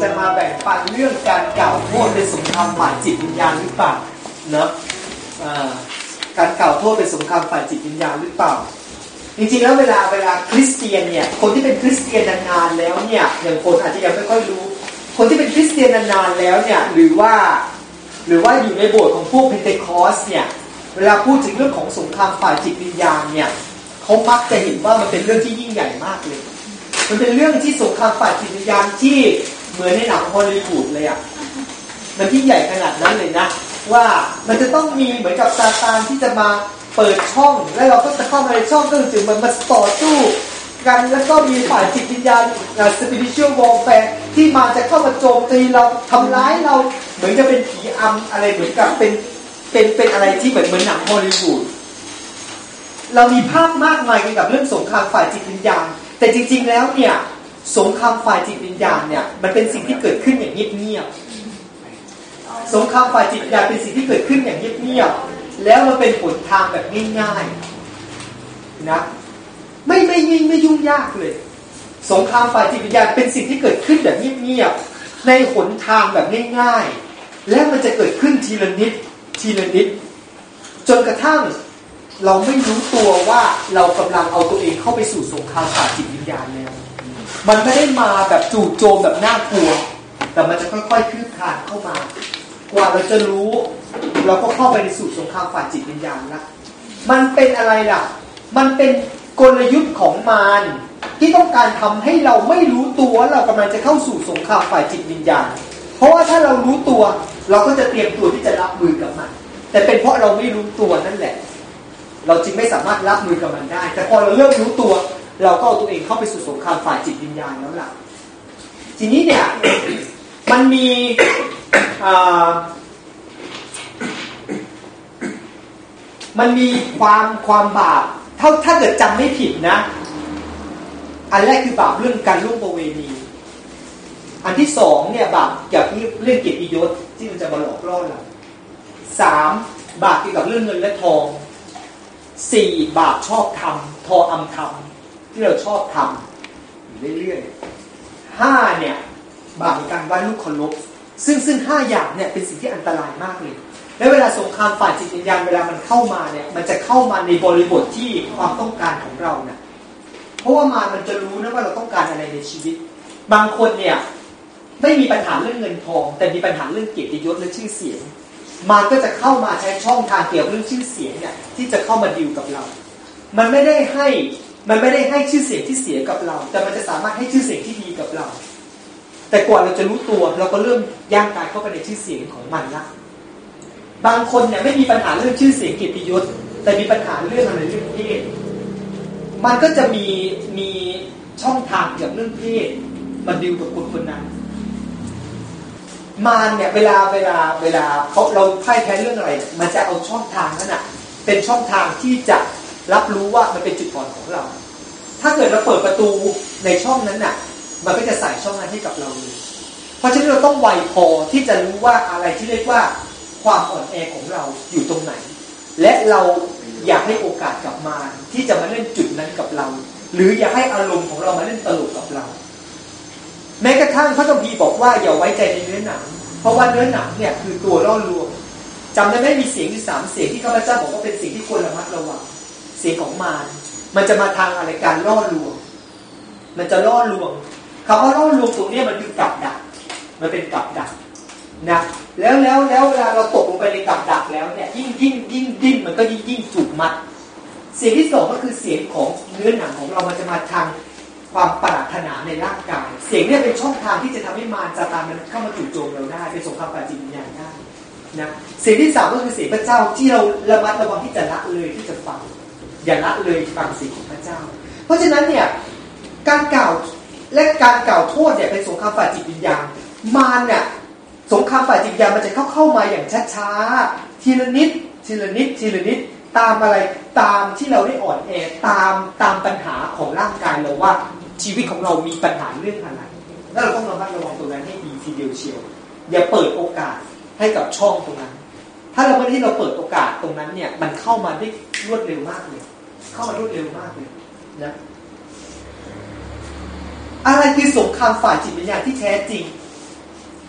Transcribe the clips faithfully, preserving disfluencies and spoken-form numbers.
จะมาแบ่งปันเรื่องการกล่าวโทษเป็นสงครามฝ่ายจิตวิญญาณหรือเปล่าเนาะการกล่าวโทษเป็นสงครามฝ่ายจิตวิญญาณหรือเปล่าจริงๆแล้วเวลาเวลาคริสเตียนเนี่ยคนที่เป็นคริสเตียนนานๆแล้วเนี่ยอย่างคนอาจจะยังไม่ค่อยรู้คนที่เป็นคริสเตียนนานๆแล้วเนี่ยหรือว่าหรือว่าอยู่ในโบสถ์ของพวกเพนเทคอสเนี่ยเวลาพูดถึงเรื่องของสงครามฝ่ายจิตวิญญาณเนี่ยเขามักจะเห็นว่ามันเป็นเรื่องที่ยิ่งใหญ่มากเลยมันเป็นเรื่องที่สงครามฝ่ายจิตวิญญาณที่เหมือนในหนังฮอลลีวูดเลยอ่ะมันที่ใหญ่ขนาดนั้นเลยนะว่ามันจะต้องมีเหมือนกับซาตานที่จะมาเปิดช่องแล้วเราก็จะเข้ามาในช่องก็ถึงมันมาต่อสู้กันแล้วก็มีฝ่ายจิตวิญญาณ spiritual warfare ที่มาจะเข้ามาโจมตีเราทำร้ายเราเหมือนจะเป็นผีอำอะไรเหมือนกับเป็นเป็นเป็นอะไรที่เหมือนเหมือนหนังฮอลลีวูดเรามีภาพมากมายเกี่ยวกับเรื่องสงครามฝ่ายจิตวิญญาณแต่จริงๆแล้วเนี่ยสงครามฝ่ายจิตวิญญาณเนี่ยมันเป็นสิ่งที่เกิดขึ้นอย่างเงียบๆสงครามฝ่ายจิตวิญญาณเป็นสิ่งที่เกิดขึ้นอย่างเงียบๆแล้วมันเป็นหนทางแบบง่ายๆนะไม่ไม่ยิ่งไม่ยุ่งยากเลยสงครามฝ่ายจิตวิญญาณเป็นสิ่งที่เกิดขึ้นแบบเงียบๆในหนทางแบบง่ายๆและมันจะเกิดขึ้นทีละนิดทีละนิดจนกระทั่งเราไม่รู้ตัวว่าเรากำลังเอาตัวเองเข้าไปสู่สงครามฝ่ายจิตวิญญาณแล้วมันไม่ได้มาแบบจู่โจมแบบน่ากลัวแต่มันจะค่อยๆคืบคลานเข้ามากว่าเราจะรู้เราก็เข้าไปในสู่สงครามฝ่ายจิตวิญญาณแล้วมันเป็นอะไรล่ะมันเป็นกลยุทธ์ของมารที่ต้องการทำให้เราไม่รู้ตัวเรากำลังจะเข้าสู่สงครามฝ่ายจิตวิญญาณเพราะว่าถ้าเรารู้ตัวเราก็จะเตรียมตัวที่จะรับมือกับมันแต่เป็นเพราะเราไม่รู้ตัวนั่นแหละเราจึงไม่สามารถรับมือกับมันได้แต่พอเราเริ่มรู้ตัวเราก็เอาตัวเองเข้าไปสู่สงครามฝ่ายจิตวิญญาณแล้วล่ะทีนี้เนี่ย มันมีมันมีความความบาปเท่าถ้าเกิดจำไม่ผิดนะอันแรกคือบาปเรื่องการล่วงประเวณีอันที่สองเนี่ยบาปเกี่ยวกับเรื่องเกียรติยศที่มันจะมาหลอกล่อเราสามบาปเกี่ยวกับเรื่องเงินและทองสี่บาปชอบทำทออำทำที่เราชอบทำอยู่เรื่อยๆห้าเนี่ยบาปในการไหว้ลูกเคารพซึ่งซึ่งห้าอย่างเนี่ยเป็นสิ่งที่อันตรายมากเลยและเวลาสงครามฝ่ายจิตวิญญาณเวลามันเข้ามาเนี่ยมันจะเข้ามาในบริบทที่ความต้องการของเราเนี่ยเพราะว่ามารมันจะรู้นะว่าเราต้องการอะไรในชีวิตบางคนเนี่ยไม่มีปัญหาเรื่องเงินทองแต่มีปัญหาเรื่องเกียรติยศและชื่อเสียงมันก็จะเข้ามาใช้ช่องทางเกี่ยวกับเรื่องชื่อเสียงเนี่ยที่จะเข้ามาดีลกับเรามันไม่ได้ให้มันไม่ได้ให้ชื่อเสียงที่เสียกับเราแต่มันจะสามารถให้ชื่อเสียงที่ดีกับเราแต่กว่าเราจะรู้ตัวเราก็เริ่มย่างกายเข้าไปในชื่อเสียงของมันละบางคนเนี่ยไม่มีปัญหาเรื่องชื่อเสียงเกียรติยศแต่มีปัญหาเรื่องอะไรเรื่องเพศมันก็จะมีมีช่องทางเกี่ยวกับเรื่องเพศมาดีลกับคนคนนั้นมารเนี่ยเวลาเวลาเวลาเขาเราพ่ายแพ้เรื่องอะไรมันจะเอาช่องทางนั้นน่ะเป็นช่องทางที่จะรับรู้ว่ามันเป็นจุดอ่อนของเราถ้าเกิดเราเปิดประตูในช่องนั้นน่ะมันก็จะใส่ช่องนั้นให้กับเราเลยเพราะฉะนั้นเราต้องไวพอที่จะรู้ว่าอะไรที่เรียกว่าความอ่อนแอของเราอยู่ตรงไหนและเราอยากให้โอกาสกับมารที่จะมาเล่นจุดนั้นกับเราหรืออยากให้อารมณ์ของเรามาเล่นตลกกับเราแม้กระทั่งพระคัมภีร์บอกว่าอย่าไว้ใจในเนื้อหนังเพราะว่าเนื้อหนังเนี่ยคือตัวล่อลวงจำได้ไหมมีเสียงที่สามเสียงที่ข้าพเจ้าบอกว่าเป็นสิ่งที่ควรระมัดระวังเสียงของมารมันจะมาทางอะไรการล่อลวงมันจะล่อลวงคำว่าล่อลวงตรงนี้มันคือกับดักมันเป็นกับดักนะแล้วแล้วแล้วเวลาเราตกลงไปในกับดักแล้วเนี่ยยิ่งยิ่งยิ่งดิ้นมันก็ยิ่งยิ่งถูกมัดเสียงที่สองก็คือเสียงของเนื้อหนังของเรามันจะมาทางความปรารถนาในร่างกายเสียงเนี่ยเป็นช่องทางที่จะทำให้มารซาตานมันเข้ามาจู่โจมเราได้เป็นสงครามฝ่ายจิตวิญญาณได้นะเสียงที่สามก็คือเสียงพระเจ้าที่เราระมัดระวังที่จะละเลยที่จะฟังอย่าละเลยฟังเสียงของพระเจ้าเพราะฉะนั้นเนี่ยการกล่าวและการกล่าวโทษเนี่ยเป็นสงครามฝ่ายจิตวิญญาณมารเนี่ยสงครามฝ่ายจิตวิญญาณมันจะเข้าเข้ามาอย่างช้าๆทีละนิดทีละนิดทีละนิดตามอะไรตามที่เราได้อ่อนแอตามตามปัญหาของร่างกายเราว่าชีวิตของเรามีปัญหาเรื่องอะไรแล้วเราต้องระมัดระวังตรงนั้นให้ดีทีเดียวเชียวอย่าเปิดโอกาสให้กับช่องตรงนั้นถ้าเราไม่ได้เราเปิดโอกาสตรงนั้นเนี่ยมันเข้ามาได้รวดเร็วมากเลยเข้ามารวดเร็วมากเลยนะอะไรคือสงครามฝ่ายจิตวิญญาณที่แท้จริง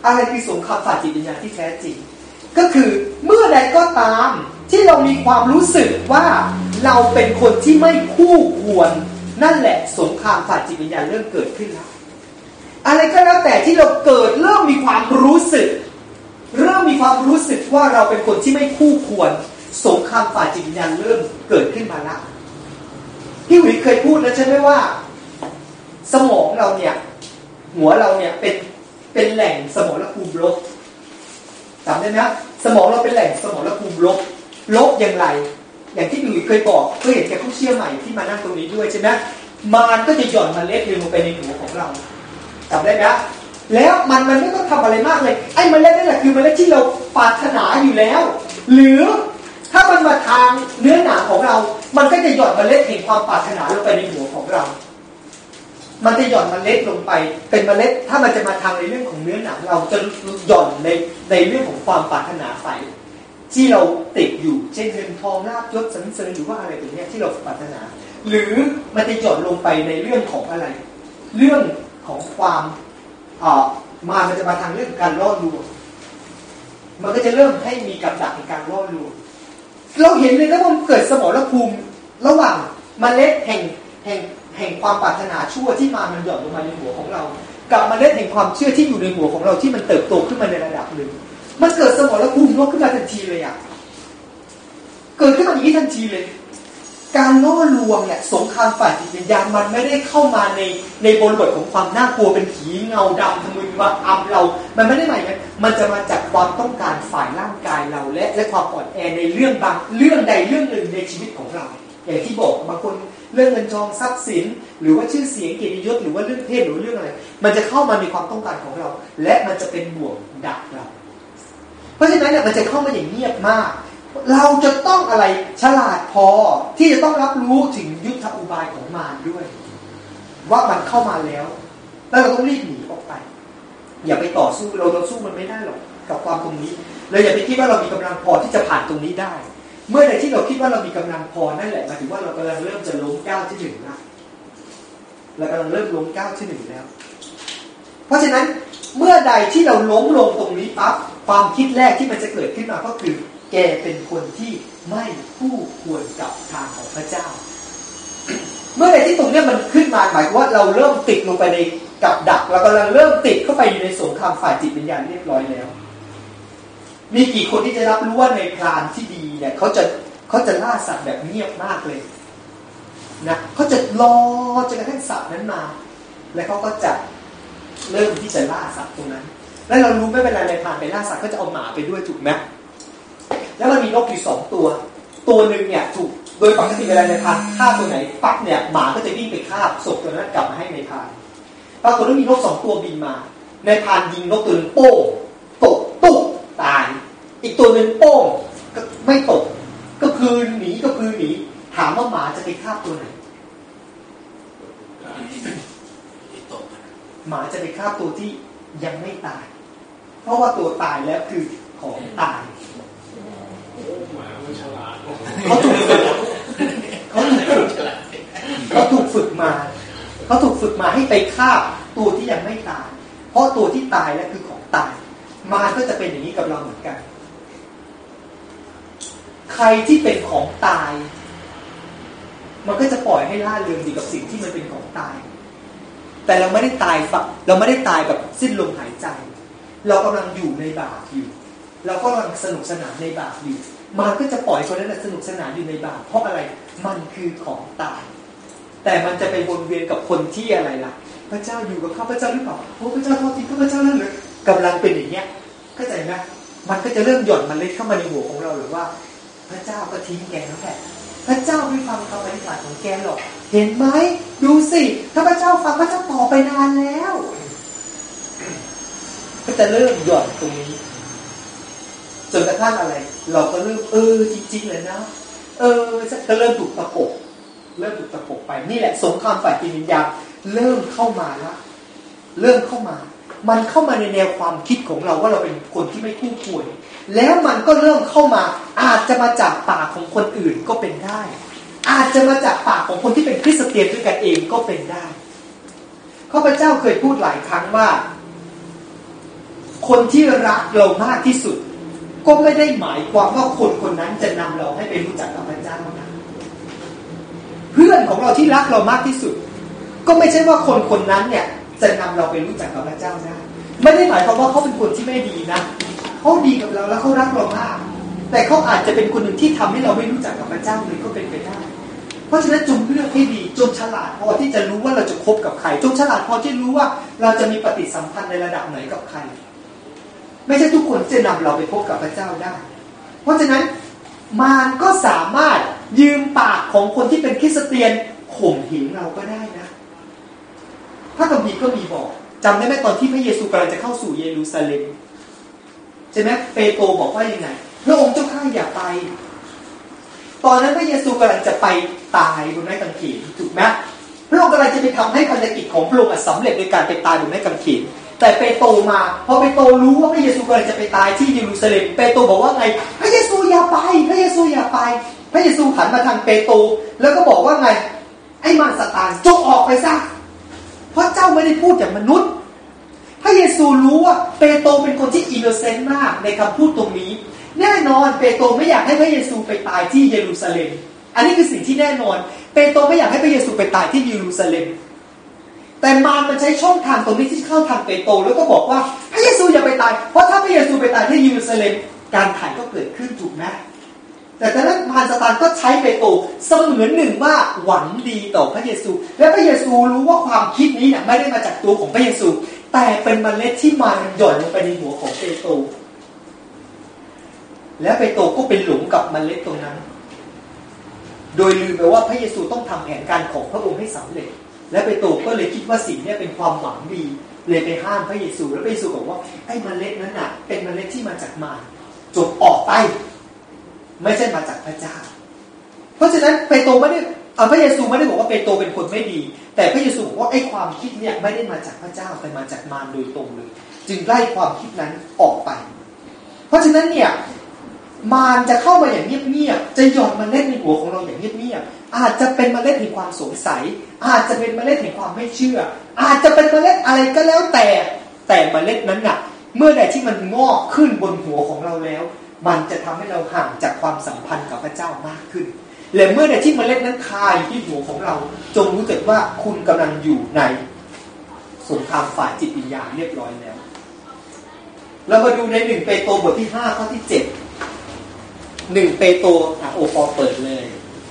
อะไรคือสงครามฝ่ายจิตวิญญาณที่แท้จริงก็คือเมื่อใดก็ตามที่เรามีความรู้สึกว่าเราเป็นคนที่ไม่คู่ควรนั่นแหละสงครามฝ่ายจิตวิญญาณเริ่มเกิดขึ้นแล้วอะไรก็แล้วแต่ที่เราเกิดเริ่มมีความรู้สึกเริ่มมีความรู้สึกว่าเราเป็นคนที่ไม่คู่ควรสงครามฝ่ายจิตวิญญาณเริ่มเกิดขึ้นมาแล้วพี่หวีเคยพูดแล้วใช่ไหมว่าสมองเราเนี่ยหัวเราเนี่ยเป็นเป็นแหล่งสมรภูมิลบจำได้ไหมสมองเราเป็นแหล่งสมรภูมิลบลบอย่างไรอย่างที่พี่หวีเคยบอกเคยเห็นแก่ผู้เชื่อใหม่ที่มานั่งตรงนี้ด้วยใช่ไหมมันก็จะหย่อนเมล็ดลงไปในหัวของเราจำได้ไหมแล้วมันมันไม่ต้องทำอะไรมากเลยไอ้เมล็ดนั่นแหละคือเมล็ดที่เราปรารถนาอยู่แล้วหรือถ้ามันมาทางเนื้อหนังของเรามันก็จะหย่อนเมล็ดแห่งความปรารถนาลงไปในหัวของเรามันจะหย่อนเมล็ดลงไปเป็นเมล็ดถ้ามันจะมาทางในเรื่องของเนื้อหนังเราจะหย่อนในในเรื่องของความปรารถนาไปที่เราติดอยู่เช่นเงินทองลาภยศสรรเสริญหรือว่าอะไรแบบนี้ที่เราปรารถนาหรือมันจะหย่อนลงไปในเรื่องของอะไรเรื่องของความอ่ามามันจะมาทางเรื่องการล่อลวงมันก็จะเริ่มให้มีกับดักในการล่อลวงเราเห็นเลยนะว่ามันเกิดสมรภูมิระหว่างเมล็ดแห่งแห่งแห่งความปรารถนาชั่วที่มามันหย่อนลงมาในหัวของเรากับเมล็ดแห่งความเชื่อที่อยู่ในหัวของเราที่มันเติบโตขึ้นมาในระดับหนึ่งมันเกิดสมรภูมิลบขึ้นมาทันทีเลยอ่ะเกิดขึ้นมาอย่างนี้ทันทีเลยการล่อลวงเนี่ยสงครามฝ่ายจิตวิญญาณมันไม่ได้เข้ามาในในบริบทของความน่ากลัวเป็นผีเงาดำทะมึนมาอำเรามันไม่ได้หมายนั้นมันจะมาจากความต้องการฝ่ายร่างกายเราและและความอ่อนแอในเรื่องบางเรื่องใดเรื่องหนึ่งในชีวิตของเราอย่างที่บอกบางคนเรื่องเงินทองทรัพย์สินหรือว่าชื่อเสียงเกียรติยศหรือว่าเรื่องเพศหรือเรื่องอะไรมันจะเข้ามามีความต้องการของเราและมันจะเป็นบ่วงดักเราเพราะฉะนั้นเนี่ยมันจะเข้ามาอย่างเงียบมากเราจะต้องอะไรฉลาดพอที่จะต้องรับรู้ถึงยุทธอุบายของมารด้วยว่ามันเข้ามาแล้วแล้วเราต้องรีบหนีออกไปอย่าไปต่อสู้เราเราสู้มันไม่ได้หรอกกับความตรงนี้เราอย่าไปคิดว่าเรามีกำลังพอที่จะผ่านตรงนี้ได้เมื่อใดที่เราคิดว่าเรามีกำลังพอนั่นแหละหมายถึงว่าเรากำลังเริ่มจะล้มก้าวที่หนึ่งแล้วเรากำลังเริ่มล้มก้าวที่หนึ่งแล้วเพราะฉะนั้นเมื่อใดที่เราล้มลงตรงนี้ปั๊บความคิดแรกที่มันจะเกิดขึ้นมาก็คือแกเป็นคนที่ไม่คู่ควรกับทางของพระเจ้า เมื่อใดที่ตรงนี้มันขึ้นมาหมายว่าเราเริ่มติดลงไปในกับดักเรากำลังเริ่มติดเข้าไปอยู่ในสงครามฝ่ายจิตวิญญาณเรียบร้อยแล้วมีกี่คนที่จะรับรู้ว่าในพรานที่ดีเนี่ยเขาจะเขาจะล่าสัตว์แบบเงียบมากเลยนะเขาจะรอจนกระทั่งสัตว์นั้นมาแล้วเขาก็จะเริ่มที่จะล่าสัตว์ตรงนั้นแล้วเรารู้ไม่เป็นไรในพรานไปล่าสัตว์เขาจะเอาหมาไปด้วยถูกไหมแล้วมันมีนกอยู่สองตัวตัวหนึ่งเนี่ยถูกโดยปกติเวลาในพรานฆ่าตัวไหนปั๊บเนี่ยหมาก็จะวิ่งไปฆ่าศพตัวนั้นกลับมาให้ในพรานปรากฏว่ามีนกสองตัวบินมาในพรานยิงนกตัวนึงโป้งตกตุ๊กตายอีกตัวนึงโป้งก็ไม่ตกก็คือหนีก็คือหนีถามว่าหมาจะไปฆ่าตัวไหนหมาจะไปฆ่าตัวที่ยังไม่ตายเพราะว่าตัวตายแล้วคือของตายเขาถูกฝึกเขาถูกฝึกเขาถูกฝึกมาเขาถูกฝึกมาให้ไปฆ่าตัวที่ยังไม่ตายเพราะตัวที่ตายแล้วคือของตายมารก็จะเป็นอย่างนี้กับเราเหมือนกันใครที่เป็นของตายมันก็จะปล่อยให้ล่าเริงดีกับสิ่งที่มันเป็นของตายแต่เราไม่ได้ตายฝักเราไม่ได้ตายแบบสิ้นลมหายใจเรากำลังอยู่ในบาปอยู่เราก็กำลังสนุกสนานในบาปอยู่มันก็จะปล่อยคนนั้นสนุกสนานอยู่ในบาปเพราะอะไรมันคือของตายแต่มันจะไปวนเวียนกับคนที่อะไรล่ะพระเจ้าอยู่กับข้าพเจ้าหรือเปล่าโอ้พระเจ้าทอดทิ้งข้าพเจ้าแล้วหรือกำลังเป็นอย่างเงี้ยเข้าใจไหมมันก็จะเริ่มหย่อนมันเล็ดเข้ามาในหัวของเราหรือว่าพระเจ้าก็ทิ้งแกแล้วแหละพระเจ้าไม่ฟังคำอธิษฐานของแกหรอกเห็นไหมดูสิถ้าพระเจ้าฟังพระเจ้าต่อไปนานแล้วก็จะเริ่มหย่อนตรงนี้จนกระทั่งอะไรเราก็เริ่มเออจริงๆเลยนะเออก็เริ่มถูกตะปบเริ่มถูกตะปบไปนี่แหละสงครามฝ่ายจิตวิญญาณเริ่มเข้ามาแล้วเริ่มเข้ามามันเข้ามาในแนวความคิดของเราว่าเราเป็นคนที่ไม่คู่ควรแล้วมันก็เริ่มเข้ามาอาจจะมาจากปากของคนอื่นก็เป็นได้อาจจะมาจากปากของคนที่เป็นคริสเตียนด้วยกันเองก็เป็นได้ข้าพเจ้าเคยพูดหลายครั้งว่าคนที่รักเรามากที่สุดก็ไม่ได้หมายความว่าคนคนนั้นจะนำเราให้ไปรู้จักกับพระเจ้านะเพื่อนของเราที่รักเรามากที่สุดก็ไม่ใช่ว่าคนคนนั้นเนี่ยจะนำเราไปรู้จักกับพระเจ้าได้ไม่ได้หมายความว่าเขาเป็นคนที่ไม่ดีนะเขาดีกับเราแล้วเขารักเรามากแต่เขาอาจจะเป็นคนหนึ่งที่ทำให้เราไม่รู้จักกับพระเจ้าเลยก็เป็นไปได้เพราะฉะนั้นจงเลือกให้ดีจงฉลาดพอที่จะรู้ว่าเราจะคบกับใครจงฉลาดพอที่รู้ว่าเราจะมีปฏิสัมพันธ์ในระดับไหนกับใครไม่ใช่ทุกคนจะนำเราไปพบกับพระเจ้าได้เพราะฉะนั้นมารก็สามารถยืมปากของคนที่เป็นคริสเตียนข่มเหงเราก็ได้นะพระคัมภีร์ก็มีบอกจำได้ไหมตอนที่พระเยซูกำลังจะเข้าสู่เยรูซาเล็มใช่ไหมเปโตรบอกว่ายังไงพระองค์เจ้าข้าอย่าไปตอนนั้นพระเยซูกำลังจะไปตายบนไม้กางเขนถูกไหมพระองค์กำลังจะไปทำให้ภารกิจของพระองค์สำเร็จในการไปตายบนไม้กางเขนแต่เปโตรมาพอเปโตรรู้ว่าพระเยซูกำลังจะไปตายที่เยรูซาเล็มเปโตรบอกว่าไงพระเยซูอย่าไปพระเยซูอย่าไปพระเยซูหันมาทางเปโตรแล้วก็บอกว่าไงไอ้มารซาตานจงออกไปซะเพราะเจ้าไม่ได้พูดอย่างมนุษย์พระเยซูรู้ว่าเปโตรเป็นคนที่อินโนเซนต์มากในคำพูดตรงนี้แน่นอนเปโตรไม่อยากให้พระเยซูไปตายที่เยรูซาเล็มอันนี้คือสิ่งที่แน่นอนเปโตรไม่อยากให้พระเยซูไปตายที่เยรูซาเล็มแต่มารมันใช้ช่องทางตรงนี้ที่เข้าทางเปโตรแล้วก็บอกว่าพระเยซูอย่าไปตายเพราะถ้าพระเยซูไปตายที่เยรูซาเล็มการขายก็เกิดขึ้นถูกไหมแต่ตอนนั้นมารซาตานก็ใช้เปโตรเสมือนหนึ่งว่าหวังดีต่อพระเยซูและพระเยซูรู้ว่าความคิดนี้เนี่ยไม่ได้มาจากตัวของพระเยซูแต่เป็นเมล็ดที่มารหย่อนลงไปในหัวของเปโตรและเปโตรก็เป็นหลงกับเมล็ดตรงนั้นโดยลืมไปว่าพระเยซูต้องทำแผนการของพระองค์ให้สำเร็จและเปโตรก็เลยคิดว่าสิ่งนี้เป็นความหวังดีเลยไปห้ามพระเยซูแล้วพระเยซูบอกว่าไอ้เมล็ดนั้นน่ะเป็นเมล็ดที่มาจากมารจงออกไปไม่ใช่มาจากพระเจ้าเพราะฉะนั้นเปโตรไม่ได้พระเยซูไม่ได้บอกว่าเปโตรเป็นคนไม่ดีแต่พระเยซูบอกว่าไอ้ความคิดเนี่ยไม่ได้มาจากพระเจ้าแต่มาจากมารโดยตรงเลยจึงไล่ความคิดนั้นออกไปเพราะฉะนั้นเนี่ยมารจะเข้ามาอย่างเงียบๆจะหย่อนเมล็ดในหัวของเราอย่างเงียบๆอาจจะเป็นเมล็ดแห่งความสงสัยอาจจะเป็นเมล็ดแห่งความไม่เชื่ออาจจะเป็นเมล็ดอะไรก็แล้วแต่แต่เมล็ดนั้นน่ะเมื่อใดที่มันงอกขึ้นบนหัวของเราแล้วมันจะทำให้เราห่างจากความสัมพันธ์กับพระเจ้ามากขึ้นและเมื่อใดที่เมล็ดนั้นคาอยู่ที่หัวของเราจงรู้จักว่าคุณกำลังอยู่ในสงครามฝ่ายจิตวิญญาณเรียบร้อยแล้วเรามาดูในหนึ่งเปโตรบทที่ห้าข้อที่เจ็ดหนึ่งเปโตรอ่ะโอปอเปิดเลย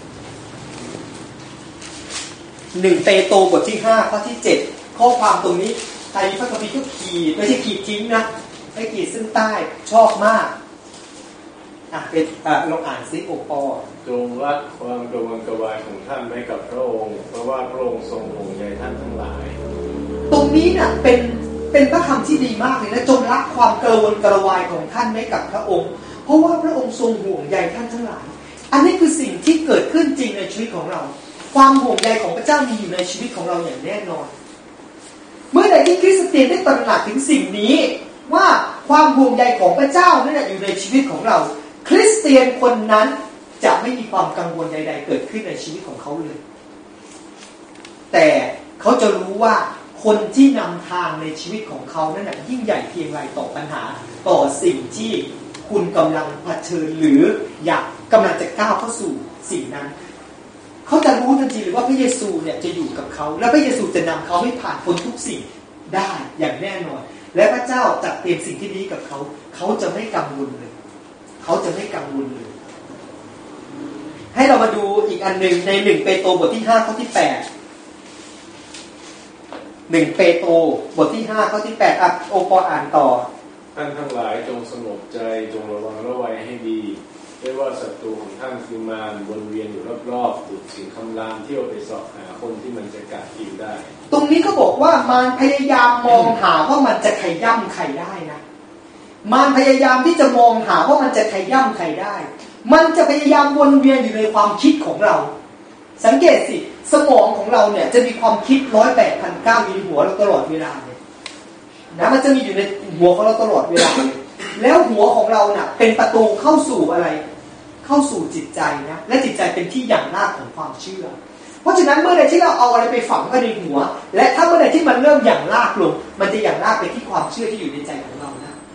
หนึ่งเปโตรบทที่ห้าข้อที่เจ็ดข้อความตรงนี้ใครมีพระคัมภีร์ก็ขีดไม่ใช่ขีดทิ้งนะให้ขีดซึ่งใต้ชอบมากอ่ะเป็นอ่ะลองอ่านซิโอปอจงรักความกระวนกระวายของท่านไว้กับพระองค์เพราะว่าพระองค์ทรงห่วงใยท่านทั้งหลายตรงนี้น่ะเป็นเป็นพระคำที่ดีมากเลยนะจงรักความกระวนกระวายของท่านไว้กับพระองค์เพราะว่าพระองค์ทรงห่วงใยท่านทั้งหลายอันนี้คือสิ่งที่เกิดขึ้นจริงในชีวิตของเราความห่วงใยของพระเจ้ามีอยู่ในชีวิตของเราอย่างแน่นอนเมื่อใดที่คริสเตียนได้ตระหนักถึงสิ่งนี้ว่าความห่วงใยของพระเจ้านั่นอยู่ในชีวิตของเราคริสเตียนคนนั้นจะไม่มีความกังวลใดๆเกิดขึ้นในชีวิตของเขาเลยแต่เขาจะรู้ว่าคนที่นำทางในชีวิตของเขานั่นน่ะยิ่งใหญ่เพียงไรต่อปัญหาต่อสิ่งที่คุณกำลังเผชิญหรืออยากกำลังจะก้าวเข้าสู่สิ่งนั้นเขาจะรู้ทันทีเลยว่าพระเยซูเนี่ยจะอยู่กับเขาและพระเยซูจะนำเขาให้ผ่านพ้นทุกสิ่งได้อย่างแน่นอนและพระเจ้าจัดเตรียมสิ่งที่ดีกับเขาเขาจะไม่กังวลเลยเขาจะไม่กังวลเลยให้เรามาดูอีกอันหนึ่งในหนึ่งเปโตรบทที่ห้าข้อที่แปดหนึ่งเปโตรบทที่ห้าข้อที่แปดอ่ะโอปออ่านต่อท่านทั้งหลายจงสงบใจจงระวังระวัยให้ดีไม่ว่าศัตรูของท่านคือมารวนเวียนอยู่รอบๆดุจสิ่งคำรามเที่ยวไปเสาะหาคนที่มันจะกัดกินได้ตรงนี้ก็บอกว่ามารพยายามมองหาว่ามันจะขย่ำใครได้นะมารพยายามที่จะมองหาว่ามันจะขย่ำใครได้มันจะพยายามวนเวียนอยู่ในความคิดของเราสังเกตสิสมองของเราเนี่ยจะมีความคิดร้อยแปดพันเก้าอยู่ในหัวเราตลอดเวลาเลยนะมันจะมีอยู่ในหัวของเราตลอดเวลาแล้วหัวของเราเนี่ยเป็นประตูเข้าสู่อะไรเข้าสู่จิตใจนะและจิตใจเป็นที่หยั่งรากของความเชื่อเพราะฉะนั้นเมื่อใดที่เราเอาอะไรไปฝังไว้ในหัวและถ้าเมื่อใดที่มันเริ่มหยั่งรากลงมันจะหยั่งรากไปที่ความเชื่อที่อยู่ในใจของเรานะ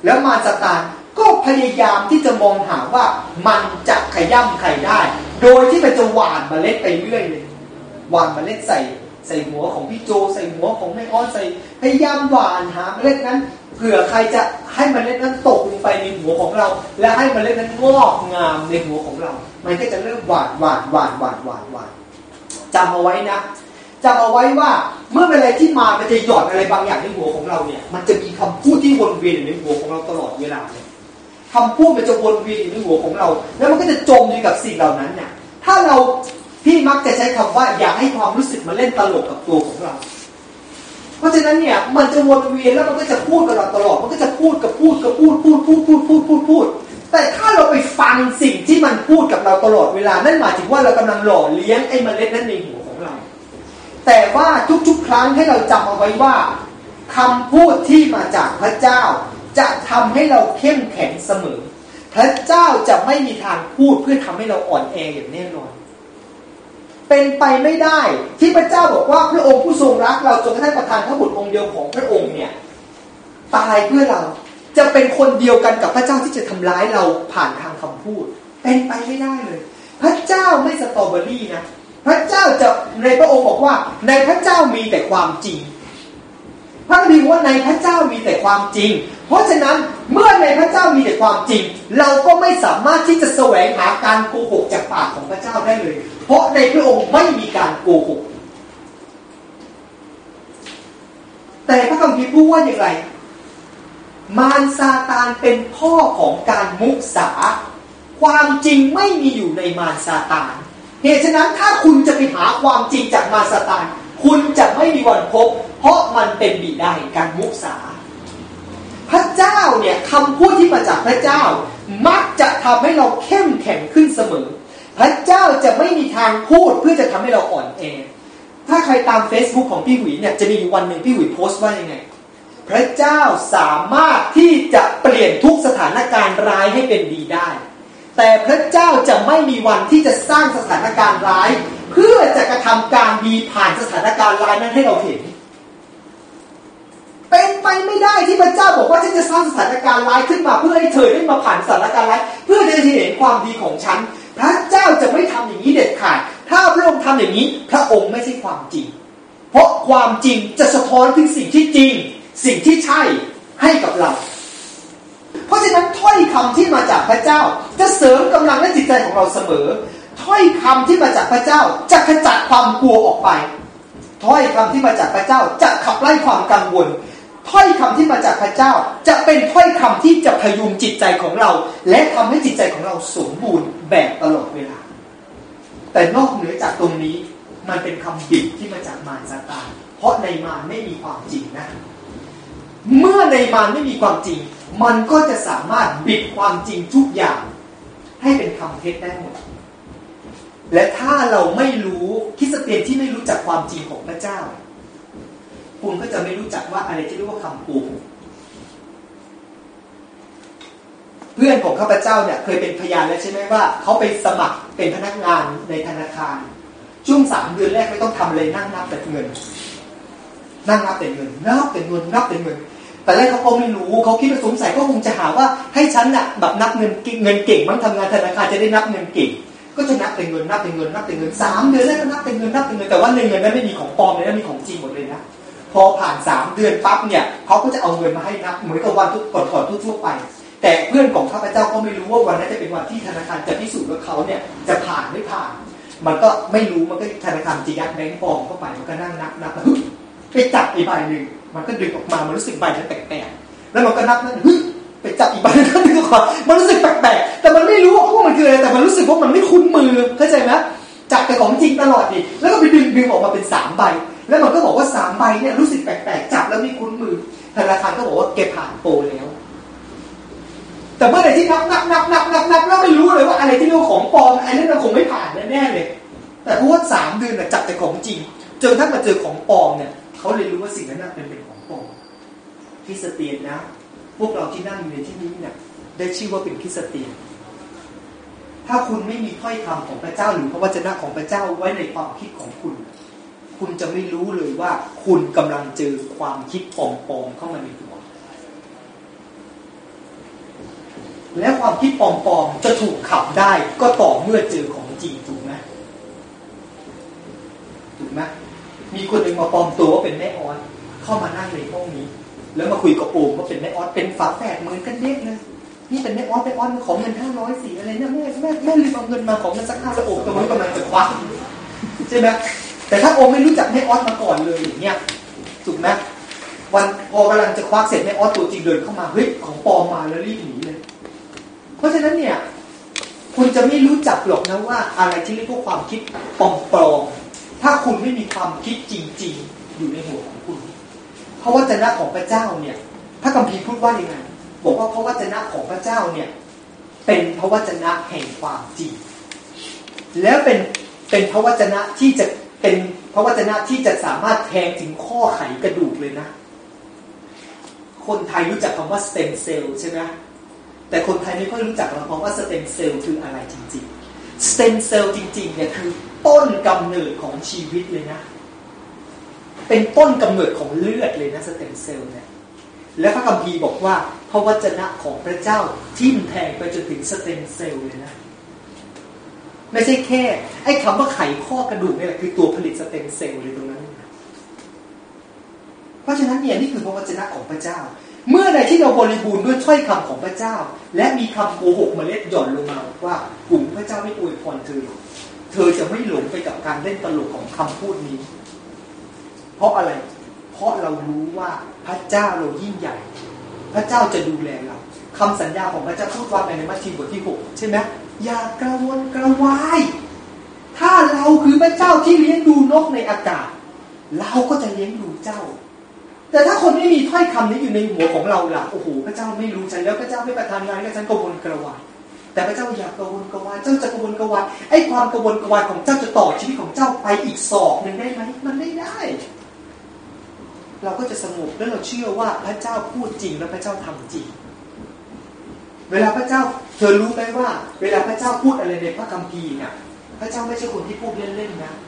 แล้วมารซาตานก็พยายามที่จะมองหาว่ามันจะขย่ำใครได้โดยที่มันจะหว่านเมล็ดไปเรื่อยเลยหว่านเมล็ดใส่ใส่หัวของพี่โจใส่หัวของแม่อ้อใส่พยายามหว่านหาเมล็ดนั้นเผื่อใครจะให้เมล็ดนั้นตกลงไปในหัวของเราและให้เมล็ดนั้นงอกงามในหัวของเรามันก็จะเริ่มหว่านหว่านหว่านหว่านหว่านหว่านจำเอาไว้นะจำเอาไว้ว่าเมื่อเวลาที่มามันจะหยอดอะไรบางอย่างในหัวของเราเนี่ยมันจะมีคำพูดที่วนเวียนอยู่ในหัวของเราตลอดเวลาเลยคำพูดมันจะวนเวียนอยู่ในหัวของเราแล้วมันก็จะจมอยู่กับสิ่งเหล่านั้นเนี่ยถ้าเราพี่มักจะใช้คำว่าอยากให้ความรู้สึกมาเล่นตลกกับตัวของเราเพราะฉะนั้นเนี่ยมันจะวนเวียนแล้วมันก็จะพูดกับเราตลอดมันก็จะพูดกับพูดกับพูดพูดพูดพูดพูดพูดพูดแต่ถ้าเราไปฟังสิ่งที่มันพูดกับเราตลอดเวลานั่นหมายถึงว่าเรากำลังหล่อเลี้ยงไอ้เมล็ดนั้นในหัวของเราแต่ว่าทุกๆครั้งให้เราจำเอาไว้ว่าคำพูดที่มาจากพระเจ้าจะทำให้เราเข้มแข็งเสมอพระเจ้าจะไม่มีทางพูดเพื่อทำให้เราอ่อนแออย่างแน่นอนเป็นไปไม่ได้ที่พระเจ้าบอกว่าพระองค์ผู้ทรงรักเราจนกระทั่งประทานพระบุตรองค์เดียวของพระองค์เนี่ยตายเพื่อเราจะเป็นคนเดียวกันกับพระเจ้าที่จะทำร้ายเราผ่านทางคำพูดเป็นไปไม่ได้เลยพระเจ้าไม่สตรอเบอรี่นะพระเจ้าจะในพระองค์บอกว่าในพระเจ้ามีแต่ความจริงพระคัมภีร์ว่าในพระเจ้ามีแต่ความจริงเพราะฉะนั้นเมื่อในพระเจ้ามีแต่ความจริงเราก็ไม่สามารถที่จะแสวงหาการโกหกจากปากของพระเจ้าได้เลยเพราะในพระองค์ไม่มีการโกหกแต่พระคัมภีร์พูดว่าอย่างไรมารซาตานเป็นพ่อของการมุสาความจริงไม่มีอยู่ในมารซาตานเหตุฉะนั้นถ้าคุณจะไปหาความจริงจากมารซาตานคุณจะไม่มีวันพบเพราะมันเป็นบิดาแห่งการมุสาพระเจ้าเนี่ยคำพูดที่มาจากพระเจ้ามักจะทำให้เราเข้มแข็งขึ้นเสมอพระเจ้าจะไม่มีทางพูดเพื่อจะทำให้เราอ่อนแอถ้าใครตาม Facebook ของพี่หวีเนี่ยจะมีวันหนึ่งพี่หวีโพสต์ว่ายังไงพระเจ้าสามารถที่จะเปลี่ยนทุกสถานการณ์ร้ายให้เป็นดีได้แต่พระเจ้าจะไม่มีวันที่จะสร้างสถานการณ์ร้ายเพื่อจะกระทำการดีผ่านสถานการณ์ร้ายนั้นให้เราเห็นเป็นไปไม่ได้ที่พระเจ้าบอกว่าฉันจะสร้างสถานการณ์ร้ายขึ้นมาเพื่อให้เธอได้มาผ่านสถานการณ์ร้ายเพื่อจะเห็นความดีของฉันพระเจ้าจะไม่ทำอย่างนี้เด็ดขาดถ้าพระองค์ทำอย่างนี้พระองค์ไม่ใช่ความจริงเพราะความจริงจะสะท้อนถึงสิ่งที่จริงสิ่งที่ใช่ให้กับเราเพราะฉะนั้นถ้อยคำที่มาจากพระเจ้าจะเสริมกำลังและจิตใจของเราเสมอถ้อยคำที่มาจากพระเจ้าจะขจัดความกลัวออกไปถ้อยคำที่มาจากพระเจ้าจะขับไล่ความกังวลถ้อยคำที่มาจากพระเจ้าจะเป็นถ้อยคำที่จะพยุงจิตใจของเราและทำให้จิตใจของเราสมบูรณ์แบบตลอดเวลาแต่นอกเหนือจากตรงนี้มันเป็นคำบิดที่มาจากมารซาตานเพราะในมารไม่มีความจริงนะเมื่อในมารไม่มีความจริงมันก็จะสามารถบิดความจริงทุกอย่างให้เป็นคำเท็จได้หมดและถ้าเราไม่รู้คริสเตียนที่ไม่รู้จักความจริงของพระเจ้าคุณก็จะไม่รู้จักว่าอะไรที่เรียกว่าคำโกหกเพื่อนของข้าพเจ้าเนี่ยเคยเป็นพยานแล้วใช่ไหมว่าเขาไปสมัครเป็นพนักงานในธนาคารช่วงสามเดือนแรกไม่ต้องทำอะไรนั่งนับแต่เงินนั่งนับแต่เงินนับแต่เงินนับแต่เงินแต่แรกเขาก็ไม่รู้เขาคิดว่าสงสัยก็คงจะหาว่าให้ฉันน่ะแบบนับเงินเงินเก่งมั้งทำงานธนาคารจะได้นับเงินเก่งก็จะนับแต่เงินนับแต่เงินนับแต่เงินสามเดือนแล้วก็นับแต่เงินนับแต่เงินแต่ว่าในเงินนั้นไม่มีของปลอมเลยนะมีของจริงหมดเลยนะพอผ่านสามเดือนปั๊บเนี่ยเขาก็จะเอาเงินมาให้นับเหมือนกับวันทุกก่อนๆทั่วๆไปแต่เพื่อนของข้าพเจ้าก็ไม่รู้ว่าวันนั้นจะเป็นวันที่ธนาคารจะพิสูจน์ว่าเขาเนี่ยจะผ่านไม่ผ่านมันก็ไม่รู้มันก็ธนาคารจะยัดแบงค์ปลอมเข้าไปมันก็นั่งนับนับไปจับอีกใบหนึ่งมันก็ดึงออกมามันรู้สึกใบนั้นแปลกๆแล้วมันก็นับนั่นไปจับอีกใบนึงก็ดึงออกมามันรู้สึกแปลกๆแต่มันไม่รู้ว่ามันคืออะไรแต่มันรู้สึกว่ามันไม่คุ้นมือเข้าใจไหมจับแต่ของจริงตลอดดิแล้วก็ไปดึงดึงออกมาเป็นสามใบแล้วมันก็บอกว่าสามใบเนี่ยรู้สึกแปลกๆจับแล้วไม่คุ้นมือธนาคารก็บอกว่าแกผ่านโปรแล้วแต่เมื่อไหร่ที่นับนับนับนับนับนับแล้วไม่รู้เลยว่าอะไรที่เรียกว่าของปลอมอะไรนั้นมันคงไม่ผ่านแน่ๆเลยแต่เพราะว่าสามเดือนน่ะจับแต่ของจริงจนถ้ามาเจอของปลอมเนี่ยเขาเลยรู้ว่าสิ่งนั้นเป็นเป็นของปลอมคริสเตียนนะพวกเราที่นั่งอยู่ในที่นี้เนี่ยได้ชื่อว่าเป็นคริสเตียนถ้าคุณไม่มีถ้อยคำของพระเจ้าหรือพระวจนะของพระเจ้าไว้ในความคิดของคุณคุณจะไม่รู้เลยว่าคุณกำลังเจอความคิดปลอมๆเข้ามาในตัวและความคิดปลอมๆจะถูกขับได้ก็ต่อเมื่อเจอของจริงถูกไหมถูกไหมมีคนหนึ่งมาปลอมตัวว่าเป็นแม่ออสเข้ามานั่งในห้องนี้แล้วมาคุยกับโอมว่าเป็นแม่ออสเป็นฝาแฝดเหมือนกันเด็กเลยนี่เป็นแม่ออสแม่ออสขอเงินห้าร้อยสี่อะไรเนี่ยแม่แม่แม่ลืมเอาเงินมาขอเงินสักห้าแล้วโอมตรงนี้กำลังจะควักใช่ไหมแต่ถ้าโอมไม่รู้จักแม่ออสมาก่อนเลยอย่างเงี้ยถูกไหมวันพอกำลังจะควักเสร็จแม่ออสตัวจริงเดินเข้ามาเฮ้ยของปลอมมาแล้วรีบหนีเลยเพราะฉะนั้นเนี่ยคุณจะไม่รู้จักหรอกนะว่าอะไรที่เรียกว่าความคิดปลอมๆถ้าคุณไม่มีความคิดจริงๆอยู่ในหัวของคุณพระวจนะของพระเจ้าเนี่ยพระคัมภีร์พูดว่ายังไงบอกว่าพระวจนะของพระเจ้าเนี่ยเป็นพระวจนะแห่งความจริงแล้วเป็นเป็นพระวจนะที่จะเป็นพระวจนะที่จะสามารถแทงถึงข้อไขกระดูกเลยนะคนไทยรู้จักคำว่าสเต็มเซลล์ใช่ไหมแต่คนไทยไม่ค่อยรู้จักคำว่าสเต็มเซลล์คืออะไรจริงๆสเต็มเซลล์จริงๆเนี่ยคือต้นกำเนิดของชีวิตเลยนะเป็นต้นกำเนิดของเลือดเลยนะสเต็มเซลล์เนี่ยและพระคัมภีร์บอกว่าพระวจนะของพระเจ้าทิ่มแทงไปจนถึงสเต็มเซลล์เลยนะไม่ใช่แค่ไอ้คำว่าไขข้อกระดูกนี่แหละคือตัวผลิตสเต็มเซลล์เลยตรงนั้นเพราะฉะนั้นเนี่ยนี่คือพระวจนะของพระเจ้าเมื่อใดที่เราบริบูรณ์ด้วยถ้อยคำของพระเจ้าและมีคำโกหกเมล็ดหย่อนลงมาว่ากลุ่มพระเจ้าไม่อวยพรเธอเธอจะไม่หลงไปกับการเล่นตลกของคำพูดนี้เพราะอะไรเพราะเรารู้ว่าพระเจ้าเรายิ่งใหญ่พระเจ้าจะดูแลเราคำสัญญาของพระเจ้าพูดว่าในมัทธิวบทที่หกใช่ไหมอย่ากระวนกระวายถ้าเราคือพระเจ้าที่เลี้ยงดูนกในอากาศเราก็จะเลี้ยงดูเจ้าแต่ถ้าคนไม่มีถ้อยคำนี้อยู่ในหัวของเราล่ะโอ้โหพระเจ้าไม่รู้ฉันแล้วพระเจ้าไม่ประทานงานให้ฉันกระวนกระวายแต่พระเจ้าอยากกระวนกระวายเจ้าจะกระวนกระวายไอ้ความกระวนกระวายของเจ้าจะต่อชีวิตของเจ้าไปอีกศอกนึงได้ไหมมันไม่ได้เราก็จะสงบและเราเชื่อว่าพระเจ้าพูดจริงและพระเจ้าทำจริงเวลาพระเจ้าเธอรู้ไหมว่าเวลาพระเจ้าพูดอะไรในพระคัมภีร์เนี่ยพระเจ้าไม่ใช่คนที่พูดเล่นๆนะ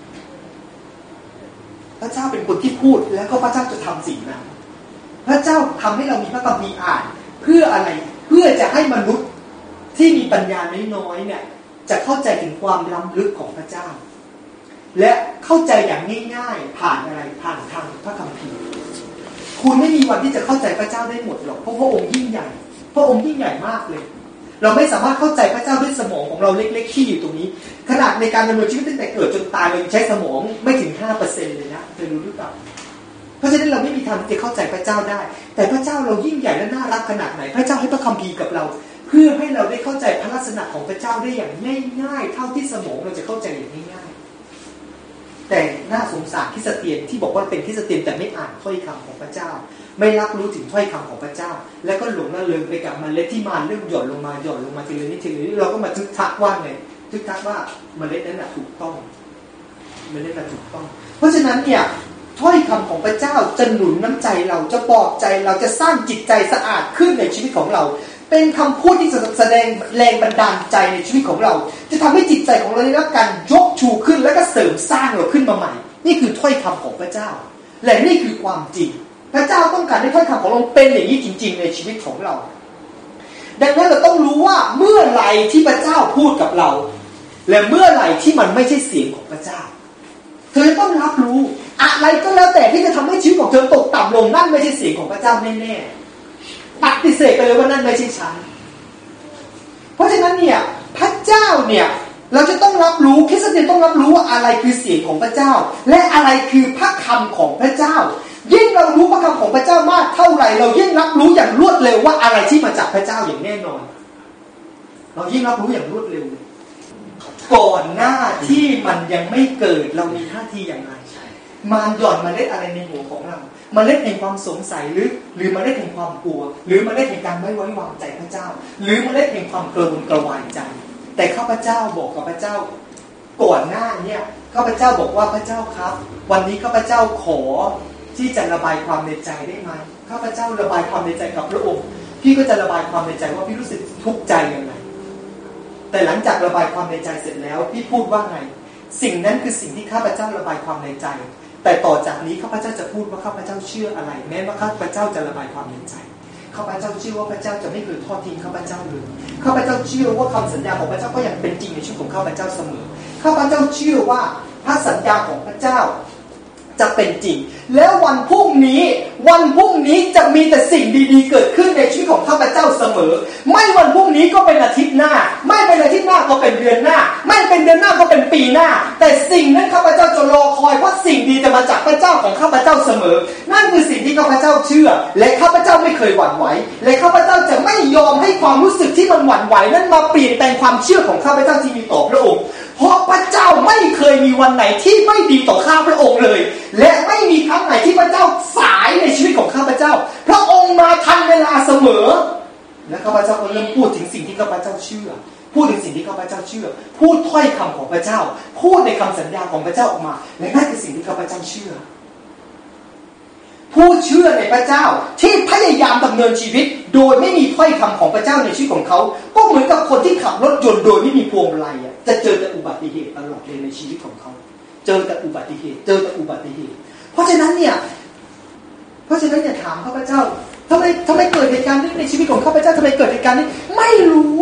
พระเจ้าเป็นคนที่พูดแล้วก็พระเจ้าจะทำสิ่งนั้นพระเจ้าทำให้เรามีพระคัมภีร์อ่านเพื่ออะไรเพื่อจะให้มนุษย์ที่มีปัญญาน้อยๆเนี่ยจะเข้าใจถึงความล้ำลึกของพระเจ้าและเข้าใจอย่างง่ายๆผ่านอะไรผ่านทางพระคัมภีร์คุณไม่มีวันที่จะเข้าใจพระเจ้าได้หมดหรอกเพราะพระองค์ยิ่งใหญ่พระองค์ยิ่งใหญ่มากเลยเราไม่สามารถเข้าใจพระเจ้าด้วยสมองของเราเล็กๆที่อยู่ตรงนี้ขนาดในการดำเนินชีวิตตั้งแต่เกิดจนตายเราใช้สมองไม่ถึง ห้าเปอร์เซ็นต์ เลยนะเธอรู้หรือเปล่าเพราะฉะนั้นเราไม่มีทางที่จะเข้าใจพระเจ้าได้แต่พระเจ้าเรายิ่งใหญ่และน่ารักขนาดไหนพระเจ้าให้พระคัมภีร์กับเราเพื่อให้เราได้เข้าใจพระลักษณะของพระเจ้าได้อย่างง่ายๆเท่าที่สมองเราจะเข้าใจอย่างง่ายๆแต่น่าสงสารคริสเตียนที่บอกว่าเป็นคริสเตียนแต่ไม่อ่านถ้อยคำของพระเจ้าไม่รับรู้ถึงถ้อยคำของพระเจ้าแล้วก็หลงละเลงไปกับเมล็ดที่มันเริ่มหย่อนลงมาหย่อนลงมาทีละนิดทีละนิดเราก็มาทึกทักว่าไงทึกทักว่าเมล็ดนั้นน่ะถูกต้องเมล็ดนั้นถูกต้องเพราะฉะนั้นเนี่ยถ้อยคำของพระเจ้าจะหนุนน้ำใจเราจะปลอบใจเราจะสร้างจิตใจสะอาดขึ้นในชีวิตของเราเป็นคำพูดที่จะแสดงแรงบันดาลใจในชีวิตของเราจะทำให้จิตใจของเราได้รับการยกชูขึ้นแล้วก็เสริมสร้างเราขึ้นมาใหม่นี่คือถ้อยคำของพระเจ้าและนี่คือความจริงพระเจ้าต้องการให้ถ้อยคำของเราเป็นอย่างนี้จริงๆในชีวิตของเราดังนั้นเราต้องรู้ว่าเมื่อไหร่ที่พระเจ้าพูดกับเราและเมื่อไหร่ที่มันไม่ใช่เสียงของพระเจ้าเธอต้องรับรู้อะไรก็แล้วแต่ที่จะทำให้ชีวิตของเธอตกต่ำลงนั่นไม่ใช่เสียงของพระเจ้าแน่ๆปฏิเสธไปเลยว่านั่นไม่ใช่ฉันเพราะฉะนั้นเนี่ยพระเจ้าเนี่ยเราจะต้องรับรู้คริสเตียนต้องรับรู้ว่าอะไรคือเสียงของพระเจ้าและอะไรคือพระคำของพระเจ้ายิ่งเรารู้พระคำของพระเจ้ามากเท่าไหร่เรายิ่งรับรู้อย่างรวดเร็วว่าอะไรที่มาจากพระเจ้าอย่างแน่นอนเรายิ่งรับรู้อย่างรวดเร็วก่อนหน้าที่มันยังไม่เกิดเรามีท่าทีอย่างไรมารหย่อนเมล็ดอะไรในหัวของเราเมล็ดแห่งความสงสัยหรือหรือเมล็ดแห่งความกลัวหรือเมล็ดแห่งการไม่ไว้วางใจพระเจ้าหรือเมล็ดแห่งความกระวนกระวายใจแต่ข้าพเจ้าบอกกับพระเจ้าก่อนหน้าเนี่ยข้าพเจ้าบอกว่าพระเจ้าครับวันนี้ข้าพเจ้าขอที่จะระบายความในใจได้ไหมข้าพเจ้าระบายความในใจกับพระองค์พี่ก็จะระบายความในใจว่าพี่รู้สึกทุกข์ใจยังไงแต่หลังจากระบายความในใจเสร็จแล้วพี่พูดว่าไงสิ่งนั้นคือสิ่งที่ข้าพเจ้าระบายความในใจแต่ต่อจากนี้ข้าพเจ้าจะพูดว่าข้าพเจ้าเชื่ออะไรแม้ว่าข้าพเจ้าจะระบายความในใจขข้าพเจ้าเชื่อว่าพระเจ้าจะไม่เคยทอดทิ้งข้าพเจ้าเลยข้าพเจ้าเชื่อว่าคำสัญญาของพระเจ้าก็ยังเป็นจริงในชีวิตของข้าพเจ้าเสมอข้าพเจ้าเชื่อว่าพระสัญญาของพระเจ้าจะเป็นจริงแล้ววันพรุ่งนี้วันพรุ่งนี้จะมีแต่สิ่งดีๆเกิดขึ้นในชีวิตของข้าพเจ้าเสมอไม่วันพรุ่งนี้ก็เป็นอาทิตย์หน้าไม่เป็นอาทิตย์หน้าก็เป็นเดือนหน้าไม่เป็นเดือนหน้าก็เป็นปีหน้าแต่สิ่งนั้นข้าพเจ้าจะรอคอยเพราะสิ่งดีจะมาจากพระเจ้าของข้าพเจ้าเสมอนั่นคือสิ่งที่ข้าพเจ้าเชื่อและข้าพเจ้าไม่เคยหวั่นไหวและข้าพเจ้าจะไม่ยอมให้ความรู้สึกที่มันหวั่นไหวนั้นมาเปลี่ยนแปลงความเชื่อของข้าพเจ้าที่มีต่อพระองค์เพราะพระเจ้าไม่เคยมีวันไหนที่ไม่ดีต่อข้าพระองค์เลยและไม่มีครั้งไหนที่พระเจ้าสายในชีวิตของข้าพเจ้าพระองค์มาทันเวลาเสมอและข้าพเจ้าก็เริ่มพูดถึงสิ่งที่ข้าพเจ้าเชื่อพูดถึงสิ่งที่ข้าพเจ้าเชื่อพูดถ้อยคำของพระเจ้าพูดในคำสัญญาของพระเจ้าออกมาและนั่นคือสิ่งที่ข้าพเจ้าเชื่อผู้เชื่อในพระเจ้าที่พยายามดำเนินชีวิตโดยไม่มีถ้อยคำของพระเจ้าในชีวิตของเขาก็เหมือนกับคนที่ขับรถยนต์โดยไม่มีพวงมาลัยอ่ะจะเจอแต่อุบัติเหตุตลอดเลยในชีวิตของเขาเจอแต่อุบัติเหตุเจอแต่อุบัติเหตุเพราะฉะนั้นเนี่ยเพราะฉะนั้นเนี่ยถามข้าพเจ้าทำไมทำไมเกิดเหตุการณ์นี้ในชีวิตของข้าพเจ้าทำไมเกิดเหตุการณ์นี้ไม่รู้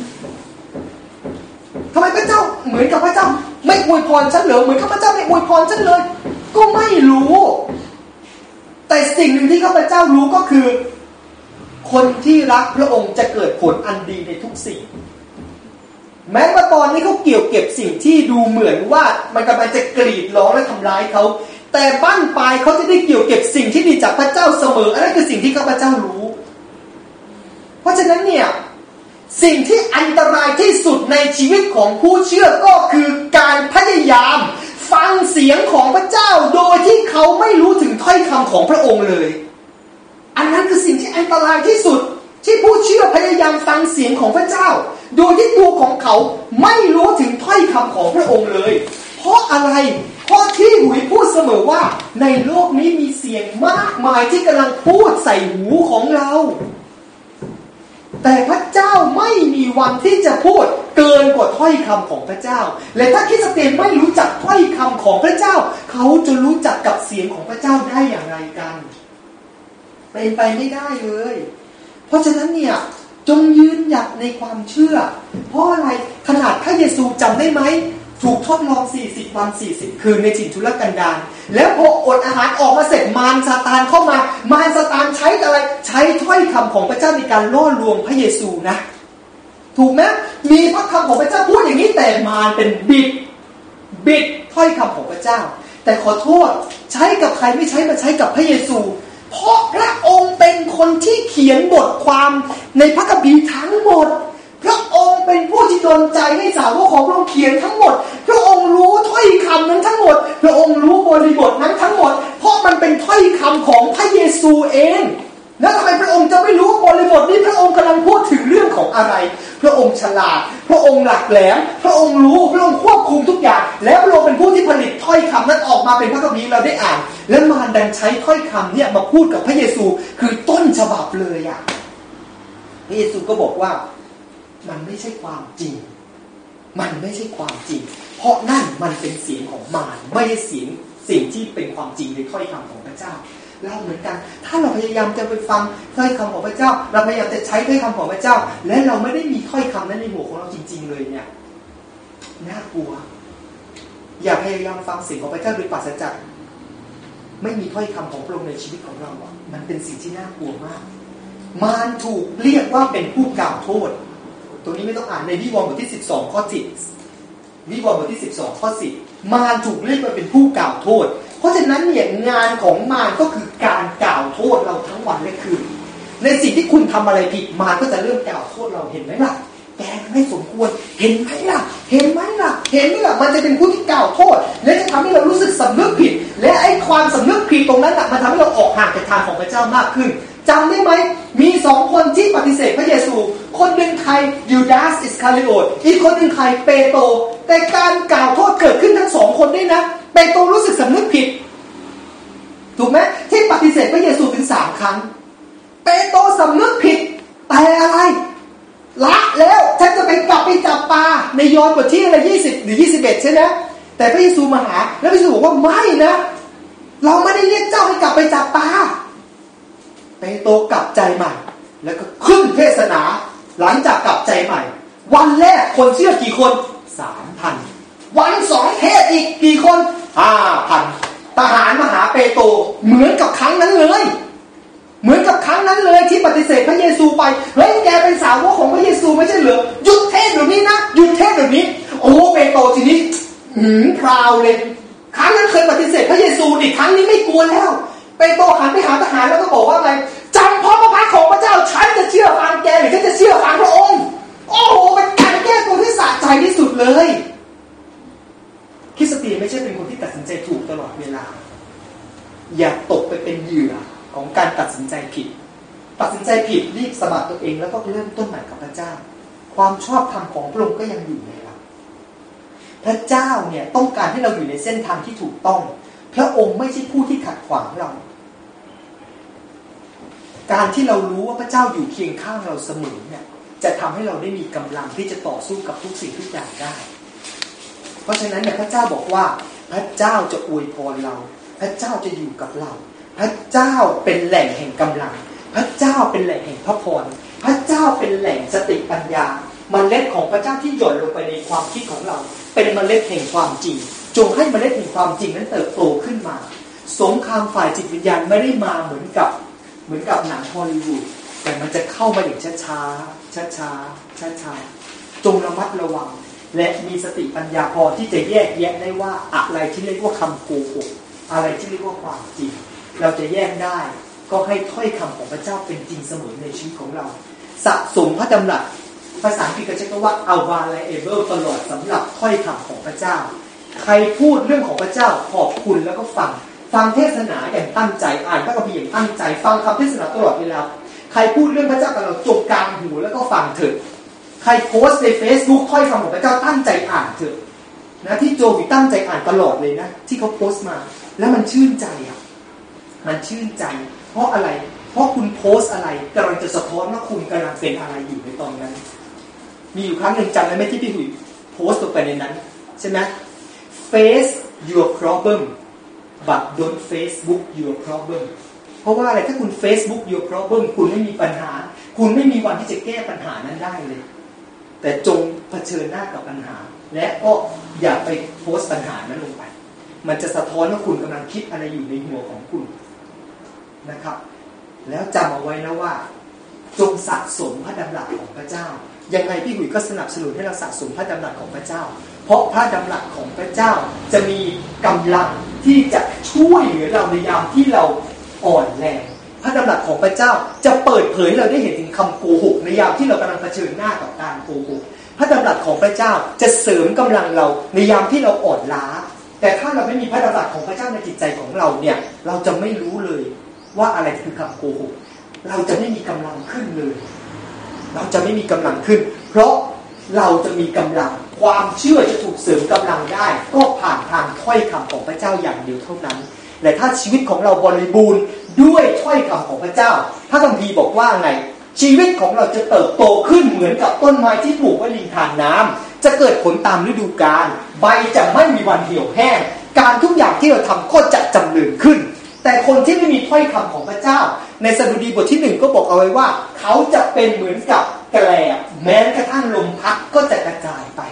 ทำไมพระเจ้าเหมือนกับพระเจ้าไม่อวยพรฉันเหรอเหมือนข้าพเจ้าไม่อวยพรฉันเลยก็ไม่รู้แต่สิ่งหนึ่งที่ข้าพเจ้ารู้ก็คือคนที่รักพระองค์จะเกิดผลอันดีในทุกสิ่งแม้ว่าตอนนี้เขาเกี่ยวเก็บสิ่งที่ดูเหมือนว่ามันกำลังจะกรีดร้องและทำร้ายเขาแต่บั้นปลายเขาจะได้เกี่ยวเก็บสิ่งที่ดีจากพระเจ้าเสมออันนั้นคือสิ่งที่ข้าพเจ้ารู้เพราะฉะนั้นเนี่ยสิ่งที่อันตรายที่สุดในชีวิตของผู้เชื่อก็คือการพยายามฟังเสียงของพระเจ้าโดยที่เขาไม่รู้ถึงถ้อยคำของพระองค์เลยอันนั้นคือสิ่งที่อันตรายที่สุดที่ผู้เชื่อพยายามฟังเสียงของพระเจ้าโดยที่ตัวของเขาไม่รู้ถึงถ้อยคำของพระองค์เลยเพราะอะไรเพราะที่หุยพูดเสมอว่าในโลกนี้มีเสียงมากมายที่กำลังพูดใส่หูของเราแต่พระเจ้าไม่มีวันที่จะพูดเกินกว่าถ้อยคำของพระเจ้าและถ้าคริสเตียนไม่รู้จักถ้อยคำของพระเจ้าเขาจะรู้จักกับเสียงของพระเจ้าได้อย่างไรกันเป็นไปไม่ได้เลยเพราะฉะนั้นเนี่ยจงยืนหยัดในความเชื่อเพราะอะไรขนาดพระเยซูจำได้ไหมถูกทดลองสี่สิบวันสี่สิบคืนในถิ่นทุรกันดารแล้วพออดอาหารออกมาเสร็จมารซาตานเข้ามามารซาตานใช้อะไรใช้ถ้อยคำของพระเจ้าในการล่อลวงพระเยซูนะถูกไหมมีพระคำของพระเจ้าพูดอย่างนี้แต่มารเป็นบิดบิดถ้อยคำของพระเจ้าแต่ขอโทษใช้กับใครไม่ใช้มาใช้กับพระเยซูเพราะพระองค์เป็นคนที่เขียนบทความในพระคัมภีร์ทั้งหมดพระองค์เป็นผู้ที่ดลใจให้สาวกของพระองค์เขียนทั้งหมดพระองค์รู้ถ้อยคำนั้นทั้งหมดพระองค์รู้บริบทนั้นทั้งหมดเพราะมันเป็นถ้อยคำของพระเยซูเองแล้วทำไมพระองค์จะไม่รู้บริบทนี้พระองค์กำลังพูดถึงเรื่องของอะไรพระองค์ฉลาดพระองค์หลักแหลมพระองค์รู้พระองค์ควบคุมทุกอย่างและพระองค์เป็นผู้ที่ผลิตถ้อยคำนั้นออกมาเป็นพระคัมภีร์เราได้อ่านและมารดันใช้ถ้อยคำเนี่ยมาพูดกับพระเยซูคือต้นฉบับเลยอ่ะพระเยซูก็บอกว่ามันไม่ใช่ความจริงมันไม่ใช่ความจริงเพราะนั่นมันเป็นเสียงของมารไม่ใช่เสียงสิ่งที่เป็นความจริงในถ้อยคำของพระเจ้าเราเหมือนกันถ้าเราพยายามจะไปฟังถ้อยคำของพระเจ้าเราพยายามจะใช้ถ้อยคำของพระเจ้าและเราไม่ได้มีถ้อยคำนั้นในหัวของเราจริงๆเลยเนี่ยน่ากลัวอย่าพยายามฟังเสียงของพระเจ้าโดยปราศจากไม่มีถ้อยคำของพระองค์ในชีวิตของเราอ่ะมันเป็นสิ่งที่น่ากลัวมากมารถูกเรียกว่าเป็นผู้กล่าวโทษตรงนี้ไม่ต้องอ่านในวิวรณ์บทที่สิบสองข้อสิบวิวรณ์บทที่สิบสองข้อสิบมารถูกเรียกว่าเป็นผู้กล่าวโทษเพราะฉะนั้นเนี่ยงานของมารก็คือการกล่าวโทษเราทั้งวันและคืนในสิ่งที่คุณทำอะไรผิดมารก็จะเริ่มกล่าวโทษเราเห็นไหมล่ะแกไม่สมควรเห็นไหมล่ะเห็นไหมล่ะเห็นไหมล่ะมันจะเป็นผู้ที่กล่าวโทษและจะทำให้เรารู้สึกสำนึกผิดและไอ้ความสำนึกผิดตรงนั้นน่ะมันทำให้เราออกห่างจากทางของพระเจ้ามากขึ้นจำได้ไหมมีสองคนที่ปฏิเสธพระเยซูคนหนึ่งใครยูดาสอิสคาริโอตอีกคนหนึ่งใครเปโตรแต่การกล่าวโทษเกิดขึ้นทั้งสองคนด้วยนะเปโตรรู้สึกสำนึกผิดถูกไหมที่ปฏิเสธพระเยซูถึงสามครั้งเปโตรสำนึกผิดแต่อะไรละแล้วฉันจะไปกลับไปจับปลาในยอห์นบทที่อะไรยี่สิบหรือยี่สิบเอ็ดใช่ไหมแต่พระเยซูมาหาแล้วพระเยซูบอกว่าไม่นะเราไม่ได้เรียกเจ้าให้กลับไปจับปลาเปโตรกลับใจใหม่แล้วก็ขึ้นเทศนาหลังจากกลับใจใหม่วันแรกคนเชื่อกี่คน สามพัน วันสองเทศอีกกี่คน ห้าพัน ทหารมาหาเปโตรเหมือนกับครั้งนั้นเลยเหมือนกับครั้งนั้นเลยที่ปฏิเสธพระเยซูไปเฮ้ยแกเป็นสาวกของพระเยซูไม่ใช่เหรอหยุดเทศเดี๋ยวนี้นะหยุดเทศเดี๋ยวนี้โอ้เปโตรทีนี้หืมพราวเลยครั้งนั้นเคยปฏิเสธพระเยซูดิครั้งนี้ไม่กลัวแล้วเปโตรหันไปหาทหารแล้วก็บอกว่าไงจำพระพระพักของพระเจ้าฉันจะเชื่อฟังแกหรือฉันจะเชื่อฟังพระองค์โอ้โหเป็นการแก้ตัวที่สะใจที่สุดเลยคริสเตียนไม่ใช่เป็นคนที่ตัดสินใจถูกตลอดเวลาอย่าตกไปเป็นเหยื่อของการตัดสินใจผิดตัดสินใจผิดรีบสมัครตัวเองแล้วก็เริ่มต้นใหม่กับพระเจ้าความชอบธรรมของพระองค์ก็ยังอยู่ในเราพระเจ้าเนี่ยต้องการให้เราอยู่ในเส้นทางที่ถูกต้องพระองค์ไม่ใช่ผู้ที่ขัดขวางเราการที่เรารู้ว่าพระเจ้าอยู่เคียงข้างเราเสมอเนี่ยจะทำให้เราได้มีกำลังที่จะต่อสู้กับทุกสิ่งทุกอย่างได้เพราะฉะนั้นเนี่ยพระเจ้าบอกว่าพระเจ้าจะอวยพรเราพระเจ้าจะอยู่กับเราพระเจ้าเป็นแหล่งแห่งกำลังพระเจ้าเป็นแหล่งแห่งพระพรพระเจ้าเป็นแหล่งสติปัญญาเมล็ดของพระเจ้าที่หย่อนลงไปในความคิดของเราเป็นเมล็ดแห่งความจริงจงให้เมล็ดแห่งความจริงนั้นเติบโตขึ้นมาสงครามฝ่ายจิตวิญญาณไม่ได้มาเหมือนกับเหมือนกับหนังฮอลลีวูดแต่มันจะเข้ามาอย่างช้าช้าช้าช้าช้าช้าจงระมัดระวังและมีสติปัญญาพอที่จะแยกแยะได้ว่าอะไรที่เรียกว่าคำโกหกอะไรที่เรียกว่าความจริงเราจะแยกได้ก็ให้ถ้อยคำของพระเจ้าเป็นจริงเสมอในชีวิตของเราสะสมพระดำรัสภาษาอังกฤษก็ใช้คำว่า available ตลอดสำหรับถ้อยคำของพระเจ้าใครพูดเรื่องของพระเจ้าขอบคุณแล้วก็ฟังฟังเทศนาอย่างตั้งใจอ่านพระคัมภีร์อย่างตั้งใจฟังคำเทศนาตลอดเวลาใครพูดเรื่องพระเจ้ากับเราจงกางหูแล้วก็ฟังเถิดใครโพสต์ใน Facebook ถ้อยคำของพระเจ้าตั้งใจอ่านเถิดนะที่โจมีตั้งใจอ่านตลอดเลยนะที่เขาโพสต์มาแล้วมันชื่นใจอ่ะมันชื่นใจเพราะอะไรเพราะคุณโพสต์อะไรกำลังจะสะท้อนว่าคุณกำลังเป็นอะไรอยู่ในตอนนั้นมีอยู่ครั้งหนึ่งจำได้ไหมที่พี่หุยโพสต์ลงไปในนั้นใช่ไหม Face your problem but don't Facebook your problem เพราะว่าอะไรถ้าคุณ Facebook your problem คุณไม่มีปัญหาคุณไม่มีวันที่จะแก้ปัญหานั้นได้เลยแต่จงเผชิญหน้ากับปัญหาและก็อย่าไปโพสต์ปัญหานั้นลงไปมันจะสะท้อนว่าคุณกำลังคิดอะไรอยู่ในหัวของคุณนะครับแล้วจำเอาไว้นะว่าจงสะสมพระดำรัสของพระเจ้ายังไงพี่หุยก็สนับสนุนให้เราสะสมพระดำรัสของพระเจ้าเพราะพระดำรัสของพระเจ้าจะมีกำลังที่จะช่วยเหลือเราในยามที่เราอ่อนแรงพระดำรัสของพระเจ้าจะเปิดเผยให้เราได้เห็นถึงคำโกหกในยามที่เรากำลังเผชิญหน้ากับการโกหกพระดำรัสของพระเจ้าจะเสริมกำลังเราในยามที่เราอ่อนล้าแต่ถ้าเราไม่มีพระดำรัสของพระเจ้าในจิตใจของเราเนี่ยเราจะไม่รู้เลยว่าอะไรคือคำโกหกเราจะไม่มีกำลังขึ้นเลยเราจะไม่มีกำลังขึ้นเพราะเราจะมีกำลังความเชื่อจะถูกเสริมกำลังได้ก็ผ่านทางถ้อยคำของพระเจ้าอย่างเดียวเท่านั้นและถ้าชีวิตของเราบริบูรณ์ด้วยถ้อยคำของพระเจ้าพระคัมภีร์บอกว่าไงชีวิตของเราจะเติบโตขึ้นเหมือนกับต้นไม้ที่ปลูกไว้ริมทานน้ำจะเกิดผลตามฤดูกาลใบจะไม่มีวันเหี่ยวแห้งการทุกอย่างที่เราทำก็จะจำเริญขึ้นแต่คนที่ไม่มีถ้อยคำของพระเจ้าในสดุดีบทที่หนึ่งก็บอกเอาไว้ว่าเขาจะเป็นเหมือนกับแกลบแม้กระทั่งลมพัดก็จะกระจายไป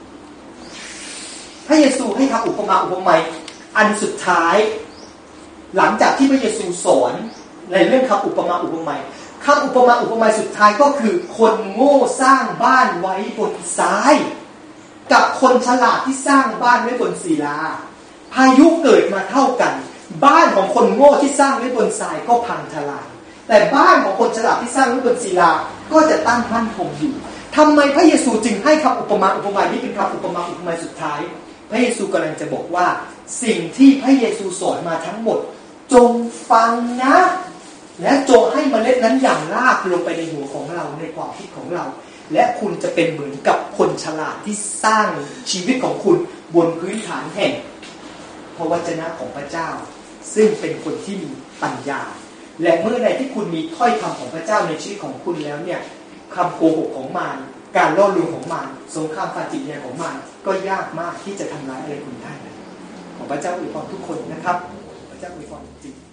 พระเยซูให้คำอุปมาอุปไมยอันสุดท้ายหลังจากที่พระเยซูสอนในเรื่องคำอุปมาอุปไมยคำอุปมาอุปไมยสุดท้ายก็คือคนโง่สร้างบ้านไว้บนทรายกับคนฉลาดที่สร้างบ้านไว้บนศิลาพายุเกิดมาเท่ากันบ้านของคนโง่ที่สร้างไว้บนทรายก็พังทลายแต่บ้านของคนฉลาดที่สร้างไว้บนศิลาก็จะตั้งมั่นคงอยู่ทำไมพระเยซูจึงให้คำอุปมาอุปไมยนี้เป็นคำอุปมาอุปไมยสุดท้ายพระเยซูกำลังจะบอกว่าสิ่งที่พระเยซูสอนมาทั้งหมดจงฟังนะและจงให้เมล็ดนั้นอย่างรากลงไปในหัวของเราในความคิดของเราและคุณจะเป็นเหมือนกับคนฉลาดที่สร้างชีวิตของคุณบนพื้นฐานแห่งพระวจนะของพระเจ้าซึ่งเป็นคนที่มีปัญญาและเมื่อใดที่คุณมีถ้อยคำของพระเจ้าในชีวิตของคุณแล้วเนี่ยคำโกหกของมารการล่อลวงของมารสงครามฝ่ายจิตวิญญาณของมารก็ยากมากที่จะทำร้ายอะไรคุณได้ขอพระเจ้าอวยพรทุกคนนะครับพระเจ้าอวยพรจริง